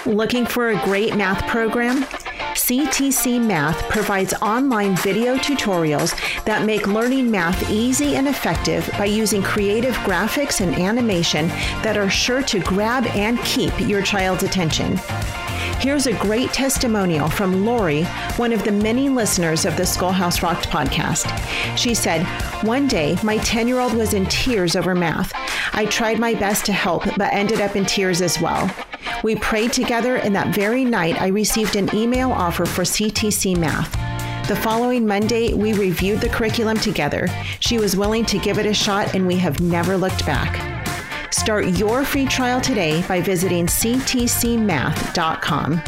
Looking for a great math program? CTC Math provides online video tutorials that make learning math easy and effective by using creative graphics and animation that are sure to grab and keep your child's attention. Here's a great testimonial from Lori, one of the many listeners of the Schoolhouse Rocked podcast. She said, "One day, my 10-year-old was in tears over math. I tried my best to help, but ended up in tears as well. We prayed together, and that very night, I received an email offer for CTC Math. The following Monday, we reviewed the curriculum together. She was willing to give it a shot, and we have never looked back." Start your free trial today by visiting ctcmath.com.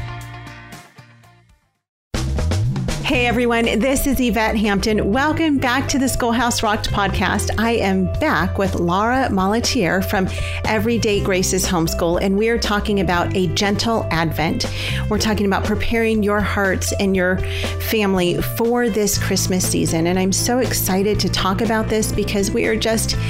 Hey everyone, this is Yvette Hampton. Welcome back to the Schoolhouse Rocked podcast. I am back with Laura Malatier from Everyday Graces Homeschool, and we are talking about a gentle Advent. We're talking about preparing your hearts and your family for this Christmas season. And I'm so excited to talk about this because we are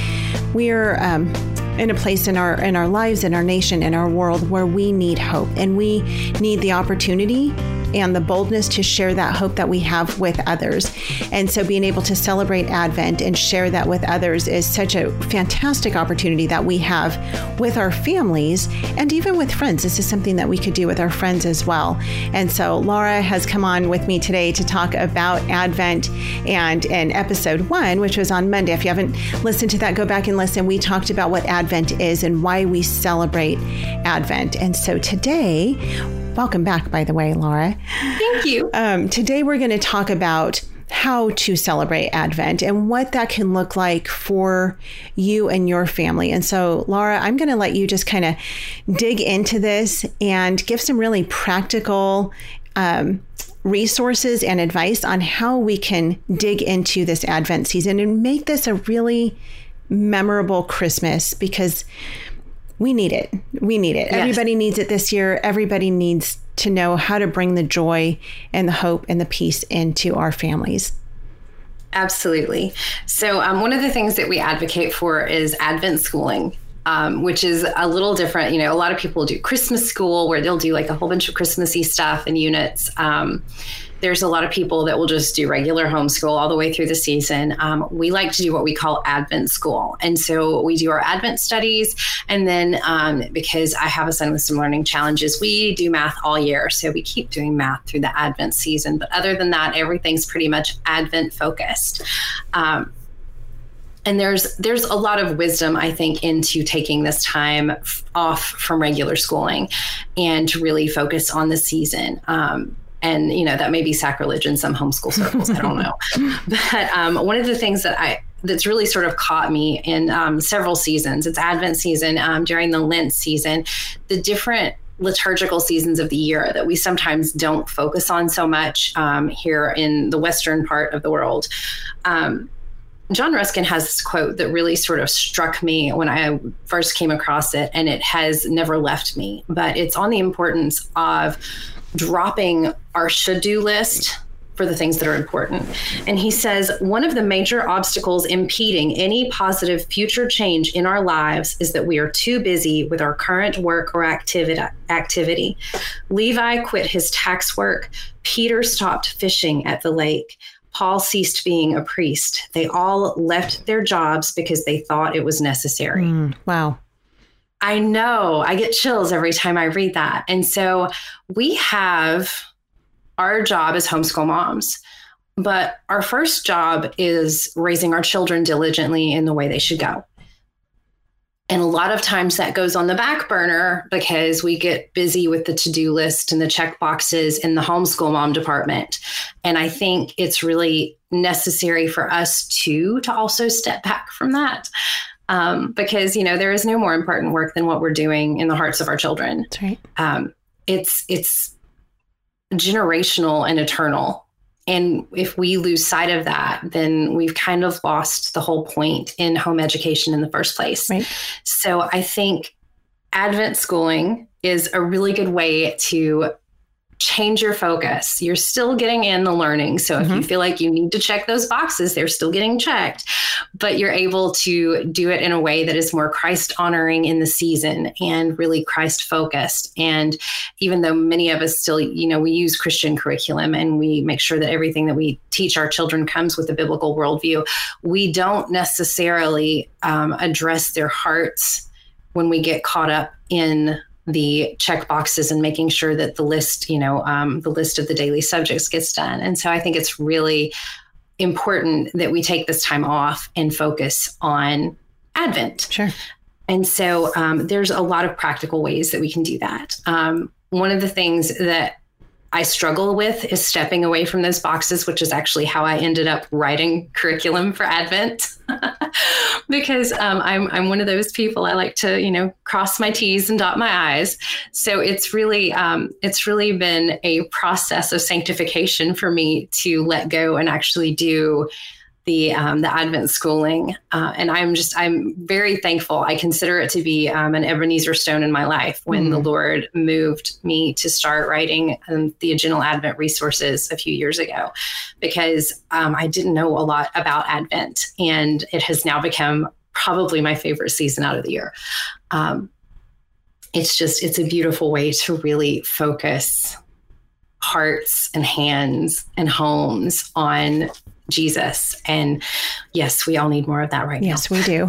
in a place in our lives, in our nation, in our world where we need hope, and we need the opportunity and the boldness to share that hope that we have with others. And so being able to celebrate Advent and share that with others is such a fantastic opportunity that we have with our families and even with friends. This is something that we could do with our friends as well. And so Laura has come on with me today to talk about Advent, and in episode 1, which was on Monday, if you haven't listened to that, go back and listen. We talked about what Advent is and why we celebrate Advent. And so today, welcome back, by the way, Laura. Thank you. Today, we're going to talk about how to celebrate Advent and what that can look like for you and your family. And so, Laura, I'm going to let you just kind of dig into this and give some really practical resources and advice on how we can dig into this Advent season and make this a really memorable Christmas, because we need it. We need it. Yes. Everybody needs it this year. Everybody needs to know how to bring the joy and the hope and the peace into our families. Absolutely. So one of the things that we advocate for is Advent schooling, which is a little different. You know, a lot of people do Christmas school where they'll do like a whole bunch of Christmassy stuff and units. There's a lot of people that will just do regular homeschool all the way through the season. We like to do what we call Advent school. And so we do our Advent studies. And then because I have a son with some learning challenges, we do math all year. So we keep doing math through the Advent season. But other than that, everything's pretty much Advent focused. And there's a lot of wisdom, I think, into taking this time off from regular schooling and to really focus on the season. And, you know, that may be sacrilege in some homeschool circles. I don't know. But one of the things that's really sort of caught me in several seasons, it's Advent season, during the Lent season, the different liturgical seasons of the year that we sometimes don't focus on so much here in the Western part of the world. John Ruskin has this quote that really sort of struck me when I first came across it, and it has never left me. But it's on the importance of dropping our should-do list for the things that are important. And he says, one of the major obstacles impeding any positive future change in our lives is that we are too busy with our current work or activity. Levi quit his tax work. Peter stopped fishing at the lake. Paul ceased being a priest. They all left their jobs because they thought it was necessary. Wow. I know. I get chills every time I read that. And so we have our job as homeschool moms, but our first job is raising our children diligently in the way they should go. And a lot of times that goes on the back burner because we get busy with the to-do list and the check boxes in the homeschool mom department. And I think it's really necessary for us to also step back from that. Because, you know, there is no more important work than what we're doing in the hearts of our children. That's right. It's generational and eternal. And if we lose sight of that, then we've kind of lost the whole point in home education in the first place. Right. So I think Advent schooling is a really good way to change your focus. You're still getting in the learning. So if you feel like you need to check those boxes, they're still getting checked, but you're able to do it in a way that is more Christ honoring in the season and really Christ focused. And even though many of us still, we use Christian curriculum and we make sure that everything that we teach our children comes with a biblical worldview, we don't necessarily address their hearts when we get caught up in the check boxes and making sure that the list, the list of the daily subjects gets done. And so I think it's really important that we take this time off and focus on Advent. Sure. And so there's a lot of practical ways that we can do that. One of the things that I struggle with is stepping away from those boxes, which is actually how I ended up writing curriculum for Advent, because I'm one of those people. I like to, cross my T's and dot my I's. So it's really been a process of sanctification for me to let go and actually do the Advent schooling. And I'm very thankful. I consider it to be an Ebenezer stone in my life when the Lord moved me to start writing the General Advent resources a few years ago, because I didn't know a lot about Advent, and it has now become probably my favorite season out of the year. It's a beautiful way to really focus hearts and hands and homes on Jesus. And yes, we all need more of that right now. Yes, we do.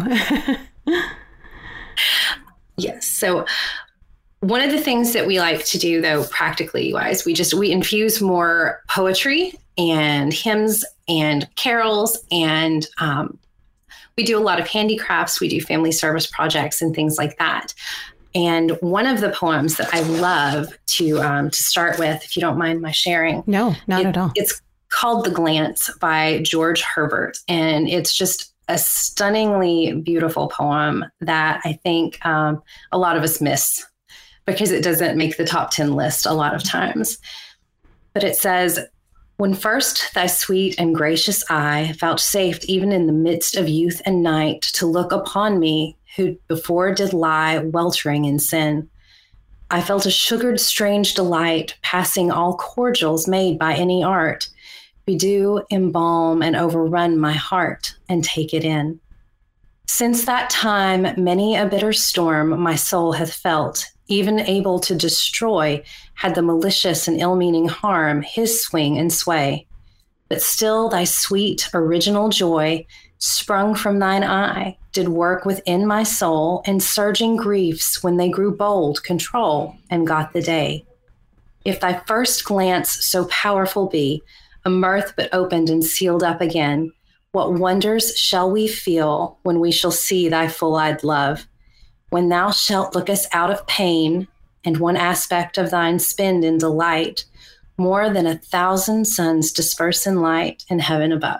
Yes. So one of the things that we like to do, though, practically wise, we infuse more poetry and hymns and carols, and we do a lot of handicrafts. We do family service projects and things like that. And one of the poems that I love to start with, if you don't mind my sharing. No, not at all. It's called The Glance by George Herbert. And it's just a stunningly beautiful poem that I think a lot of us miss because it doesn't make the top 10 list a lot of times. But it says, "When first thy sweet and gracious eye vouchsafed even in the midst of youth and night to look upon me who before did lie weltering in sin, I felt a sugared strange delight passing all cordials made by any art, bedew, embalm, and overrun my heart, and take it in. Since that time, many a bitter storm my soul hath felt, even able to destroy, had the malicious and ill-meaning harm his swing and sway. But still thy sweet original joy, sprung from thine eye, did work within my soul, and surging griefs, when they grew bold, control, and got the day. If thy first glance so powerful be, a mirth but opened and sealed up again, what wonders shall we feel when we shall see thy full-eyed love, when thou shalt look us out of pain, and one aspect of thine spend in delight, more than 1,000 suns disperse in light in heaven above."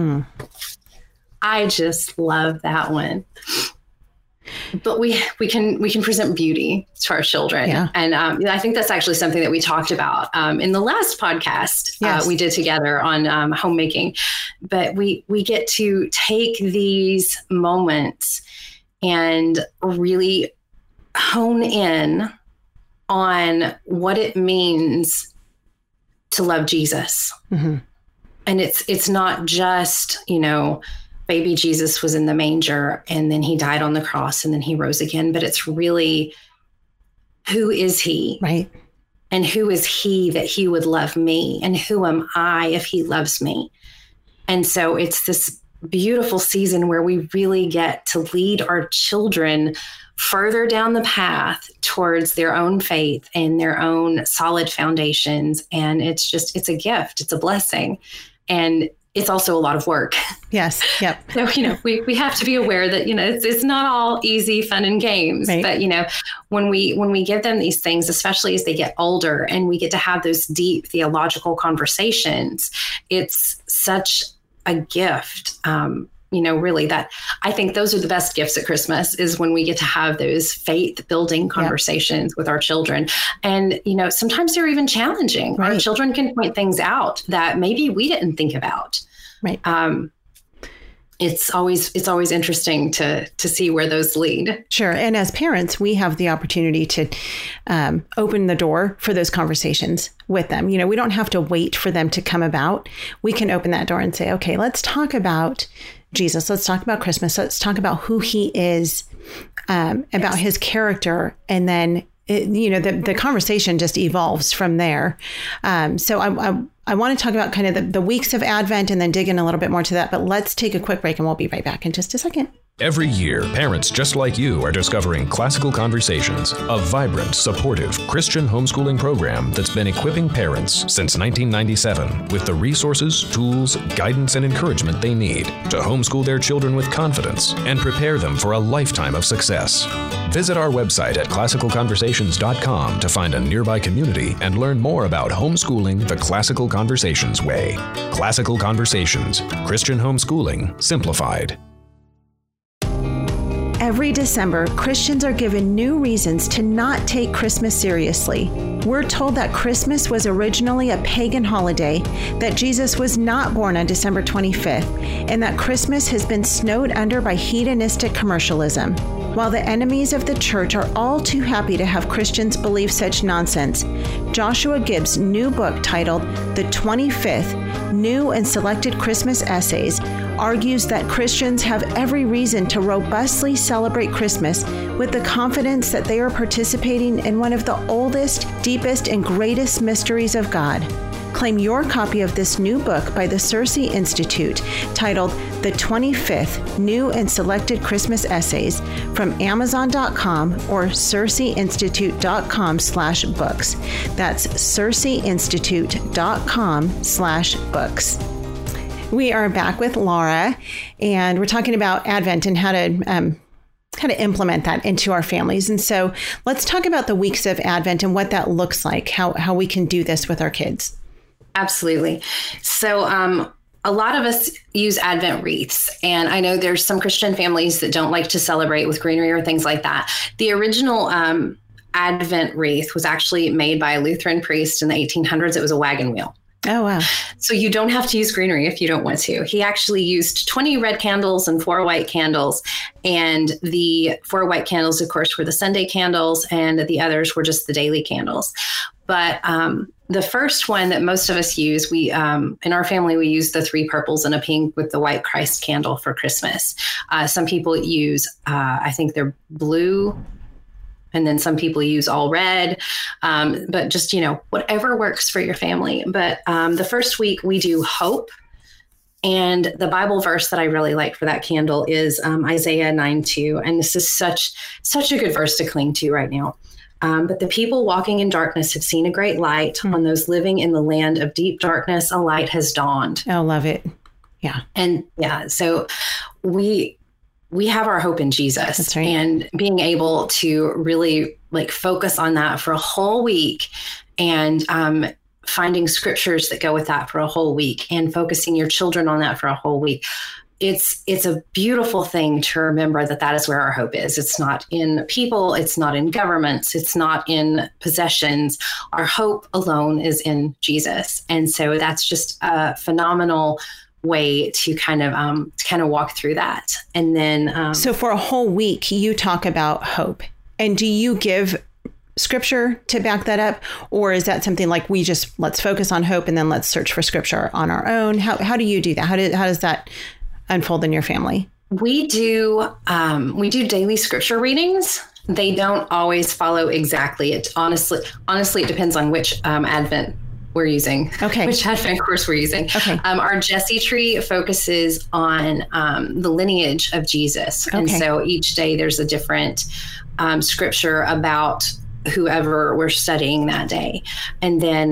I just love that one. But we can present beauty to our children. Yeah. And I think that's actually something that we talked about in the last podcast we did together on homemaking. But we get to take these moments and really hone in on what it means to love Jesus. Mm-hmm. And it's not just, baby Jesus was in the manger and then he died on the cross and then he rose again, but it's really, who is he? Right. And who is he that he would love me? And who am I if he loves me? And so it's this beautiful season where we really get to lead our children further down the path towards their own faith and their own solid foundations. And it's a gift. It's a blessing. And it's also a lot of work. Yes. Yep. So, we have to be aware that, it's not all easy, fun and games, right. But, when we give them these things, especially as they get older and we get to have those deep theological conversations, it's such a gift, really, that I think those are the best gifts at Christmas, is when we get to have those faith building conversations with our children. And, sometimes they're even challenging. Right. Our children can point things out that maybe we didn't think about. Right. it's always interesting to see where those lead. Sure. And as parents, we have the opportunity to open the door for those conversations with them. We don't have to wait for them to come about. We can open that door and say, okay, let's talk about Jesus. Let's talk about Christmas. Let's talk about who he is, about his character. And then, the conversation just evolves from there. So I want to talk about kind of the weeks of Advent and then dig in a little bit more to that. But let's take a quick break and we'll be right back in just a second. Every year, parents just like you are discovering Classical Conversations, a vibrant, supportive Christian homeschooling program that's been equipping parents since 1997 with the resources, tools, guidance, and encouragement they need to homeschool their children with confidence and prepare them for a lifetime of success. Visit our website at classicalconversations.com to find a nearby community and learn more about homeschooling the Classical Conversations way. Classical Conversations, Christian homeschooling simplified. Every December, Christians are given new reasons to not take Christmas seriously. We're told that Christmas was originally a pagan holiday, that Jesus was not born on December 25th, and that Christmas has been snowed under by hedonistic commercialism. While the enemies of the church are all too happy to have Christians believe such nonsense, Joshua Gibbs' new book titled The 25th New and Selected Christmas Essays argues that Christians have every reason to robustly celebrate Christmas with the confidence that they are participating in one of the oldest, deepest, and greatest mysteries of God. Claim your copy of this new book by the CiRCE Institute titled The 25th New and Selected Christmas Essays from Amazon.com or CiRCEInstitute.com/books. That's CiRCEInstitute.com/books. We are back with Laura, and we're talking about Advent and how to implement that into our families. And so let's talk about the weeks of Advent and what that looks like, how we can do this with our kids. Absolutely. So a lot of us use Advent wreaths, and I know there's some Christian families that don't like to celebrate with greenery or things like that. The original Advent wreath was actually made by a Lutheran priest in the 1800s. It was a wagon wheel. Oh, wow. So you don't have to use greenery if you don't want to. He actually used 20 red candles and 4 white candles. And the 4 white candles, of course, were the Sunday candles, and the others were just the daily candles. But the first one that most of us use, we in our family, we use the 3 purples and a pink with the white Christ candle for Christmas. Some people use, I think they're blue, and then some people use all red, but just, whatever works for your family. But the first week we do hope. And the Bible verse that I really like for that candle is Isaiah 9:2. And this is such a good verse to cling to right now. But the people walking in darkness have seen a great light. On those living in the land of deep darkness, a light has dawned. I love it. Yeah. And so we have our hope in Jesus. That's right. And being able to really focus on that for a whole week, and finding scriptures that go with that for a whole week, and focusing your children on that for a whole week. It's a beautiful thing to remember that is where our hope is. It's not in people. It's not in governments. It's not in possessions. Our hope alone is in Jesus. And so that's just a phenomenal way to kind of walk through that. And then so for a whole week you talk about hope, and do you give scripture to back that up, or is that something like let's focus on hope and then let's search for scripture on our own? How do you do that? How does that unfold in your family? We do daily scripture readings. They don't always follow exactly. It honestly it depends on which Advent we're using. Okay. Which Advent course we're using. Okay. Our Jesse tree focuses on the lineage of Jesus. Okay. And so each day there's a different scripture about whoever we're studying that day. And then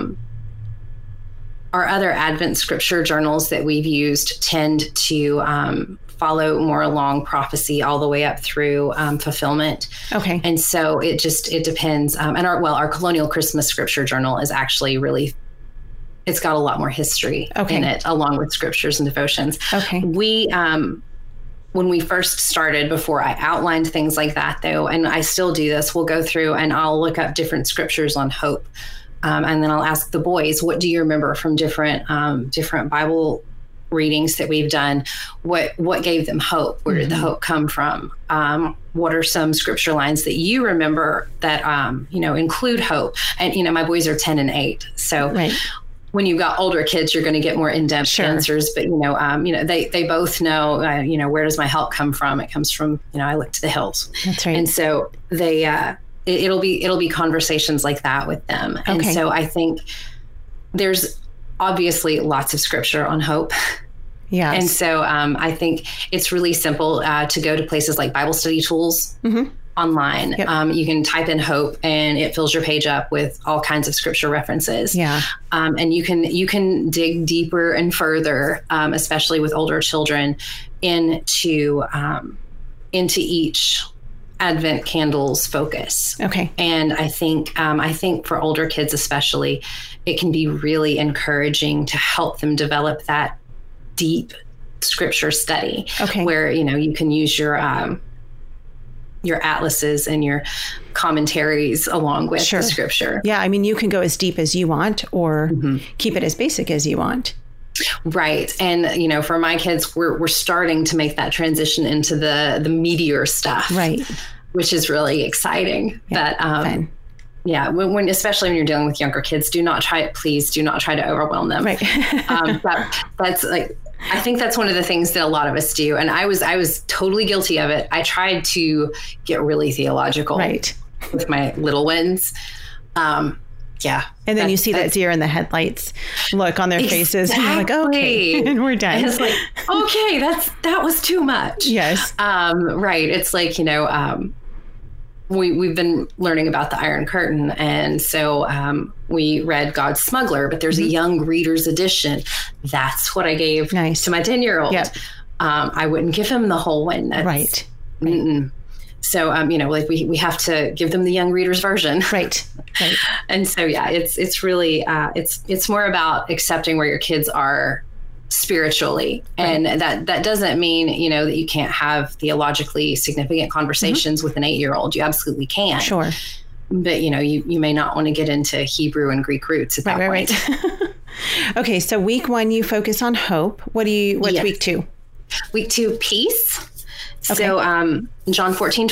our other Advent scripture journals that we've used tend to follow more along prophecy all the way up through fulfillment. Okay. And so it depends. And our Colonial Christmas Scripture Journal is actually it's got a lot more history in it, along with scriptures and devotions. Okay. We, when we first started, before I outlined things like that though, and I still do this, we'll go through and I'll look up different scriptures on hope. And then I'll ask the boys, what do you remember from different Bible readings that we've done, what gave them hope? Where did the hope come from? What are some scripture lines that you remember that, include hope? And, my boys are 10 and 8. So when you've got older kids, you're going to get more in-depth answers, but, they both know, where does my help come from? It comes from, I look to the hills. That's right. And so they, it'll be conversations like that with them. And so I think there's obviously lots of scripture on hope. Yeah. And so I think it's really simple to go to places like Bible study tools online. Yep. You can type in hope and it fills your page up with all kinds of scripture references. Yeah. And you can dig deeper and further, especially with older children, into each Advent candle's focus. Okay. And I think for older kids especially, it can be really encouraging to help them develop that deep scripture study. Okay. Where, you can use your atlases and your commentaries along with the scripture. Yeah. I mean, you can go as deep as you want or keep it as basic as you want. Right. And, for my kids, we're starting to make that transition into the meatier stuff. Right. Which is really exciting. Yeah, but, yeah, when especially when you're dealing with younger kids, do not try to overwhelm them. Right. That's like, I think that's one of the things that a lot of us do. And I was totally guilty of it. I tried to get really theological with my little ones. Yeah. And then you see that deer in the headlights look on their faces and you're like, okay, and we're done. And it's like, okay, that was too much. Yes. Right. It's like, we've been learning about the Iron Curtain. And so we read God's Smuggler, but there's a young reader's edition. That's what I gave to my 10-year-old. Yep. I wouldn't give him the whole one. Right. So, we have to give them the young reader's version. Right. And so, yeah, it's really, it's more about accepting where your kids are spiritually. And that doesn't mean, that you can't have theologically significant conversations with an 8-year-old. You absolutely can. Sure. But, you may not want to get into Hebrew and Greek roots at that point. Right. Okay. So week 1, you focus on hope. What's week 2? Week 2, peace. Okay. So John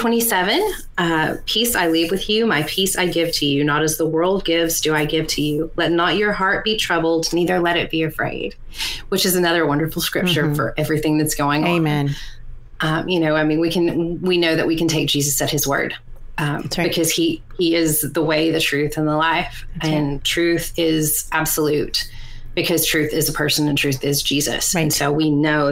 14:27, peace I leave with you, my peace I give to you, not as the world gives do I give to you. Let not your heart be troubled, neither let it be afraid, which is another wonderful scripture for everything that's going on. Amen. We know that we can take Jesus at his word. Because he is the way, the truth, and the life. And truth is absolute because truth is a person and truth is Jesus. Right. And so we know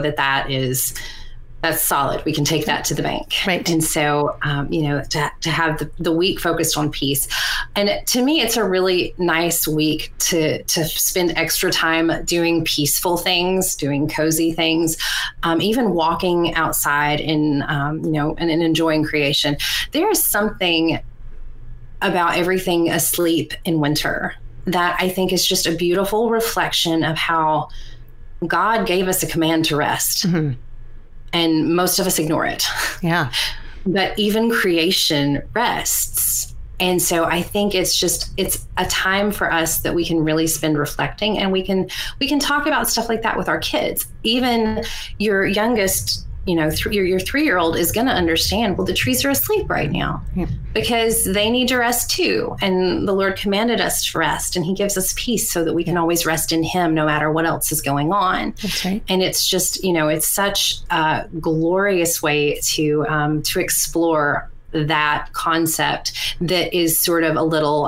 that's solid. We can take that to the bank. Right. And so, to have the week focused on peace. And to me, it's a really nice week to spend extra time doing peaceful things, doing cozy things, even walking outside and enjoying creation. There is something about everything asleep in winter that I think is just a beautiful reflection of how God gave us a command to rest. Mm-hmm. And most of us ignore it. Yeah. But even creation rests. And so I think it's a time for us that we can really spend reflecting, and we can talk about stuff like that with our kids. Even your youngest, your 3-year-old is going to understand, well, the trees are asleep right now because they need to rest too. And the Lord commanded us to rest, and he gives us peace so that we can always rest in him no matter what else is going on. That's right. And it's just, it's such a glorious way to explore that concept that is sort of a little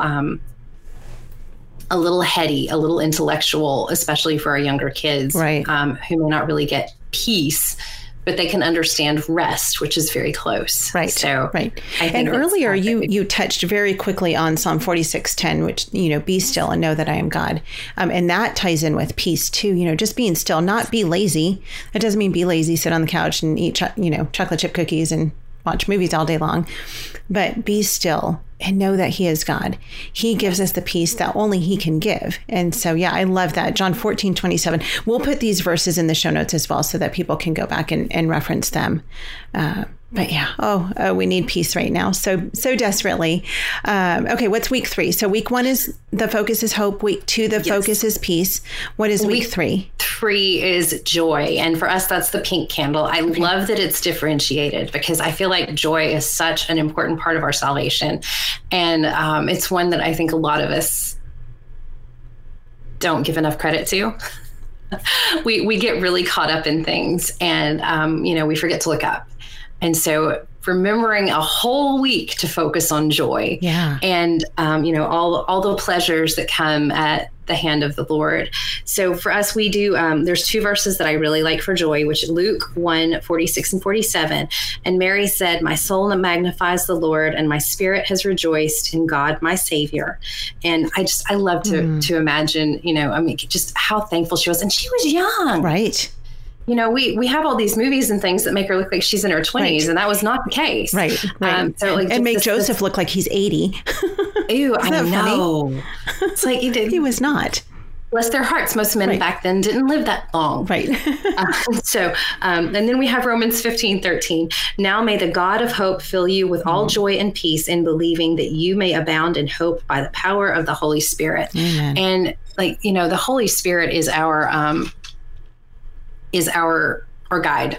heady, a little intellectual, especially for our younger kids, right. Who may not really get peace, but they can understand rest, which is very close. Right. So, right. And earlier you touched very quickly on Psalm 46:10, which, be still and know that I am God. And that ties in with peace too, just being still, not be lazy. That doesn't mean be lazy, sit on the couch and eat, chocolate chip cookies and watch movies all day long, but be still and know that he is God. He gives us the peace that only he can give. And so, yeah, I love that. John 14:27. We'll put these verses in the show notes as well so that people can go back and reference them. But yeah, we need peace right now. So desperately. Okay, what's week 3? So week 1 is the focus is hope. Week 2, the focus is peace. What is week 3? 3 is joy. And for us, that's the pink candle. I love that it's differentiated because I feel like joy is such an important part of our salvation. And it's one that I think a lot of us don't give enough credit to. We get really caught up in things and, we forget to look up. And so remembering a whole week to focus on joy and, all the pleasures that come at the hand of the Lord. So for us, we do, there's 2 verses that I really like for joy, which Luke 1:46 and 47. And Mary said, "My soul magnifies the Lord, and my spirit has rejoiced in God, my Savior." And I love to imagine, just how thankful she was. And she was young. Right. We have all these movies and things that make her look like she's in her 20s, and that was not the case. Right. And make Joseph look like he's 80. Ew, I know. Funny? It's like he was not. Bless their hearts. Most men back then didn't live that long. Right. And then we have Romans 15:13. Now may the God of hope fill you with all joy and peace in believing that you may abound in hope by the power of the Holy Spirit. Amen. And the Holy Spirit is our guide,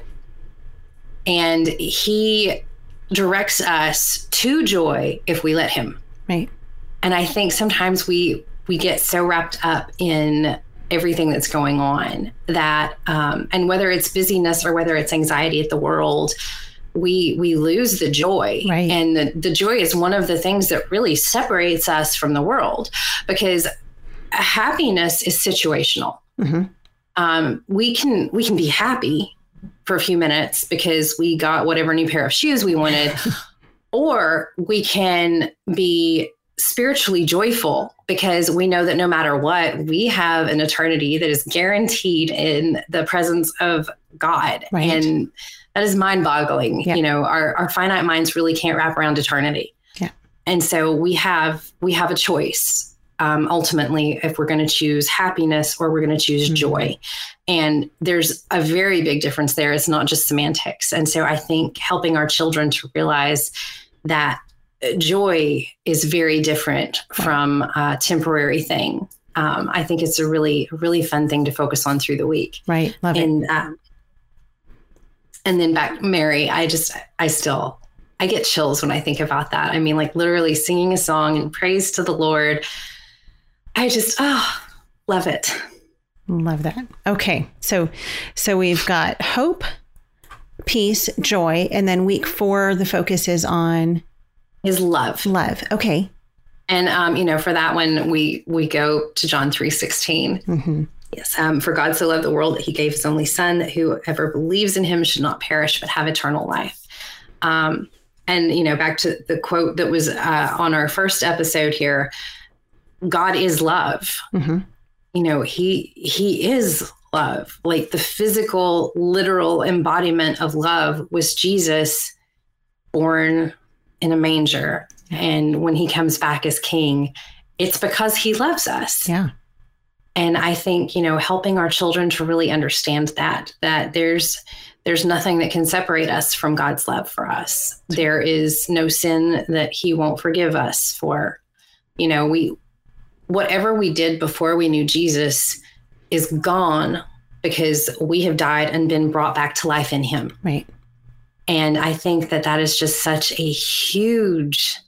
and he directs us to joy if we let him. Right. And I think sometimes we get so wrapped up in everything that's going on that, and whether it's busyness or whether it's anxiety at the world, we lose the joy. Right. And the joy is one of the things that really separates us from the world, because happiness is situational. Mm-hmm. We can be happy for a few minutes because we got whatever new pair of shoes we wanted, or we can be spiritually joyful because we know that no matter what, we have an eternity that is guaranteed in the presence of God. Right. And that is mind-boggling. Yeah. Our finite minds really can't wrap around eternity. Yeah. And so we have a choice. Ultimately, if we're going to choose happiness or we're going to choose joy. And there's a very big difference there. It's not just semantics. And so I think helping our children to realize that joy is very different from a temporary thing. I think it's a really, really fun thing to focus on through the week. Right. Love it. And then back, Mary, I get chills when I think about that. I mean, literally singing a song in praise to the Lord. I just, love it. Love that. Okay. So we've got hope, peace, joy. And then week 4, the focus is on love. Love. Okay. And, for that one, we go to John 3:16. Mm-hmm. Yes. For God so loved the world that he gave his only son, that whoever believes in him should not perish, but have eternal life. And, back to the quote that was on our first episode here, God is love. Mm-hmm. He is love. Like the physical, literal embodiment of love was Jesus born in a manger. And when he comes back as king, it's because he loves us. Yeah. And I think, helping our children to really understand that there's nothing that can separate us from God's love for us. There is no sin that he won't forgive us for. Whatever we did before we knew Jesus is gone because we have died and been brought back to life in him. Right. And I think that is just such a huge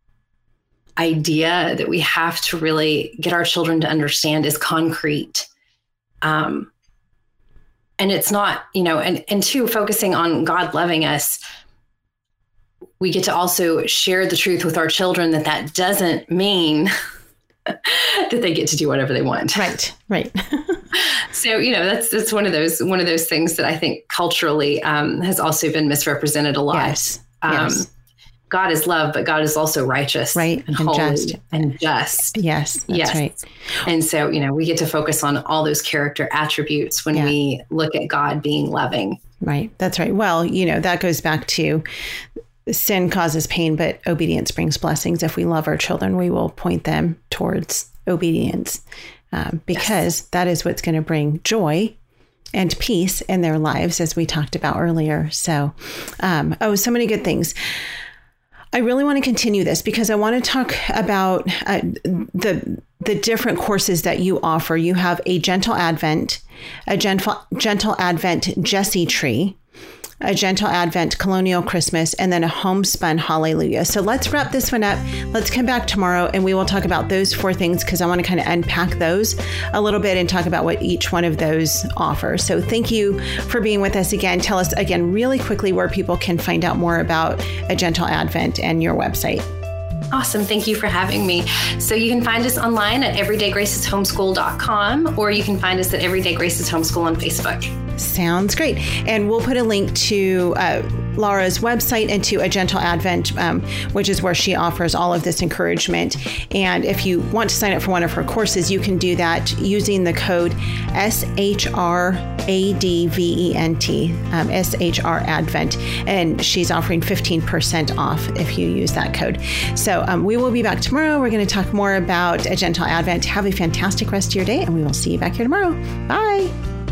idea that we have to really get our children to understand is concrete. And it's not, and two, focusing on God loving us, we get to also share the truth with our children that doesn't mean that they get to do whatever they want. Right. So, that's one of those things that I think culturally has also been misrepresented a lot. Yes. God is love, but God is also righteous, right, and holy just. and just. Yes, that's right. And so, we get to focus on all those character attributes when we look at God being loving. Right. That's right. Well, that goes back to sin causes pain, but obedience brings blessings. If we love our children, we will point them towards obedience because that is what's going to bring joy and peace in their lives, as we talked about earlier. So, so many good things. I really want to continue this because I want to talk about the different courses that you offer. You have a Gentle Advent, a Gentle Advent Jesse Tree, a Gentle Advent Colonial Christmas, and then a Homespun Hallelujah. So let's wrap this one up. Let's come back tomorrow and we will talk about those 4 things because I want to kind of unpack those a little bit and talk about what each one of those offers. So thank you for being with us again. Tell us again really quickly where people can find out more about a Gentle Advent and your website. Awesome. Thank you for having me. So you can find us online at everydaygraceshomeschool.com, or you can find us at Everyday Graces Homeschool on Facebook. Sounds great. And we'll put a link to Laura's website and to a Gentle Advent, which is where she offers all of this encouragement. And if you want to sign up for one of her courses, you can do that using the code SHRADVENT, SHR Advent. And she's offering 15% off if you use that code. So we will be back tomorrow. We're going to talk more about a Gentle Advent. Have a fantastic rest of your day, and we will see you back here tomorrow. Bye.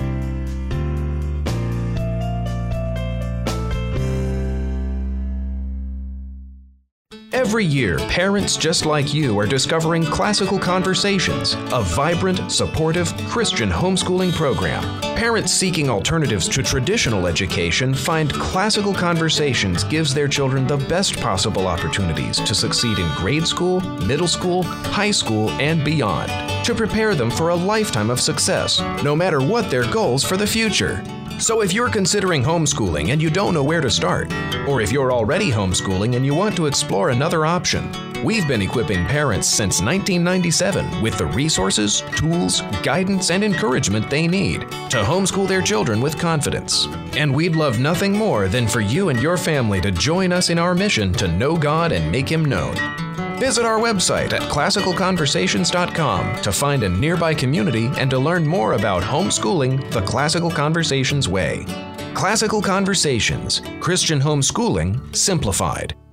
Every year, parents just like you are discovering Classical Conversations, a vibrant, supportive Christian homeschooling program. Parents seeking alternatives to traditional education find Classical Conversations gives their children the best possible opportunities to succeed in grade school, middle school, high school, and beyond, to prepare them for a lifetime of success, no matter what their goals for the future. So if you're considering homeschooling and you don't know where to start, or if you're already homeschooling and you want to explore another option, we've been equipping parents since 1997 with the resources, tools, guidance, and encouragement they need to homeschool their children with confidence. And we'd love nothing more than for you and your family to join us in our mission to know God and make Him known. Visit our website at classicalconversations.com to find a nearby community and to learn more about homeschooling the Classical Conversations way. Classical Conversations, Christian homeschooling simplified.